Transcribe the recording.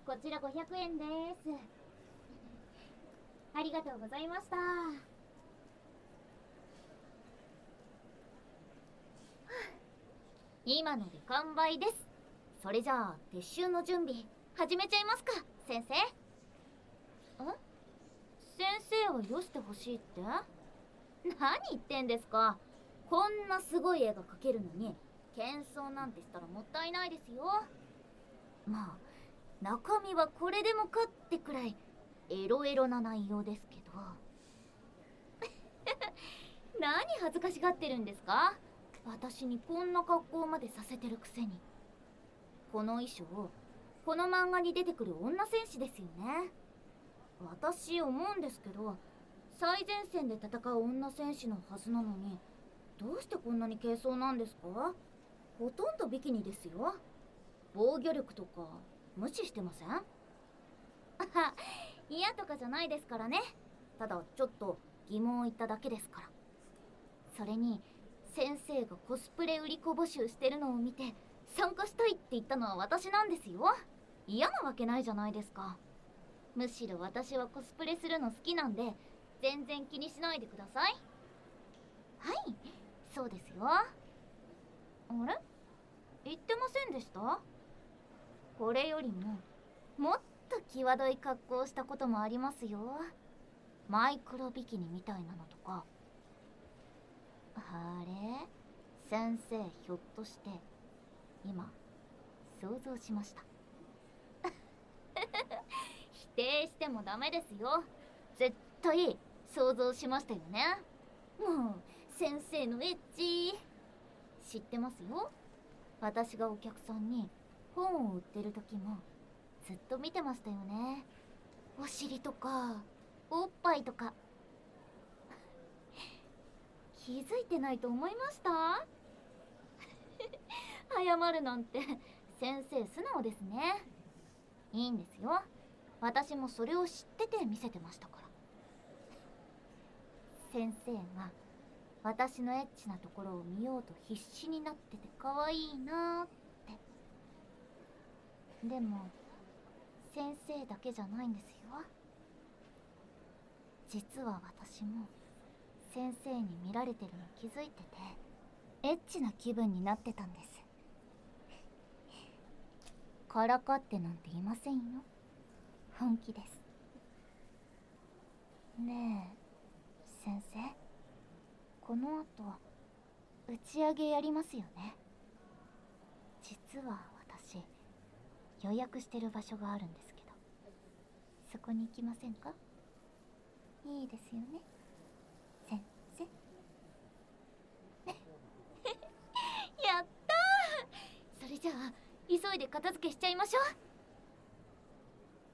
こちら500円です。ありがとうございました。今ので完売です。それじゃあ撤収の準備始めちゃいますか、先生。先生をよしてほしいって？何言ってんですか。こんなすごい絵が描けるのに謙遜なんてしたらもったいないですよ。まあ中身はこれでもかってくらいエロエロな内容ですけど。何恥ずかしがってるんですか。私にこんな格好までさせてるくせに。この衣装この漫画に出てくる女戦士ですよね。私思うんですけど、最前線で戦う女戦士のはずなのにどうしてこんなに軽装なんですか。ほとんどビキニですよ。防御力とか無視してません？あは、嫌とかじゃないですからね。ただちょっと疑問を言っただけですから。それに先生がコスプレ売り子募集してるのを見て参加したいって言ったのは私なんですよ。嫌なわけないじゃないですか。むしろ私はコスプレするの好きなんで全然気にしないでください。はい、そうですよ。あれ、言ってませんでした？これよりももっと際どい格好をしたこともありますよ。マイクロビキニみたいなのとか。あれ、先生ひょっとして今想像しました？否定してもダメですよ。絶対想像しましたよね。もう先生のエッチ知ってますよ。私がお客さんに本を売ってる時もずっと見てましたよね。お尻とかおっぱいとか。気づいてないと思いました？謝るなんて先生素直ですね。いいんですよ。私もそれを知ってて見せてましたから。先生が私のエッチなところを見ようと必死になってて可愛いなーって。でも先生だけじゃないんですよ。実は私も先生に見られてるの気づいててエッチな気分になってたんです。からかってなんていませんよ。本気です。ねえ先生、この後打ち上げやりますよね。実は私予約してる場所があるんですけど、そこに行きませんか？いいですよね先生。やったー。それじゃあ急いで片付けしちゃいましょう。